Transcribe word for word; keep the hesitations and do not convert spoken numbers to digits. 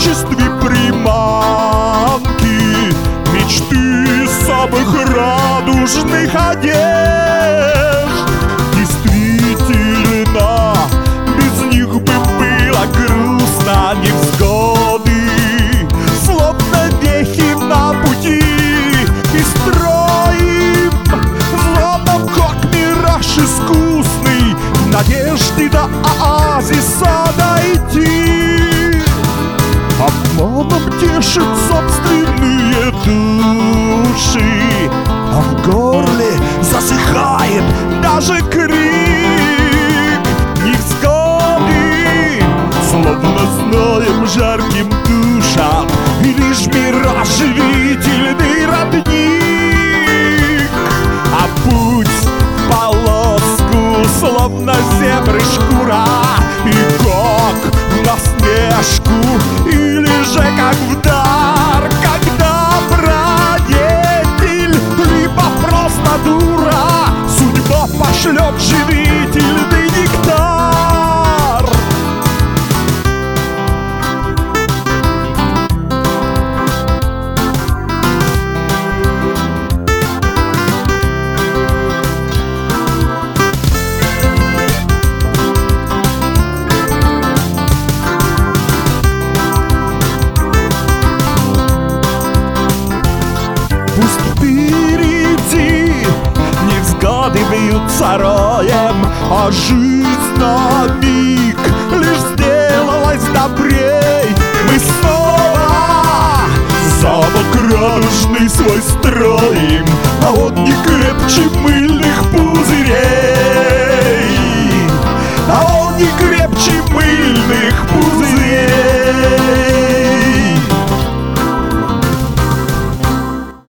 качестве приманки мечты самых радужных одежд. Действительно, без них бы было грустно, невзгоды, словно вехи на пути. И строим зоном, как мираж искусный, в надежде до оазиса дойти. Обманом тешит собственные души, а в горле засыхает даже крик. Невзгоды, словно зноем жарким душат, и лишь мираж живительный родник. А путь в полоску, словно зебры шкура, и как насмешку, или же как в дар, когда бродитель либо просто дура, судьба пошлет живительный нектар. Пусть впереди невзгоды бьются роем, а жизнь на миг лишь сделалась добрей. Мы снова замок радужный свой строим, а он не крепче мыльных пузырей.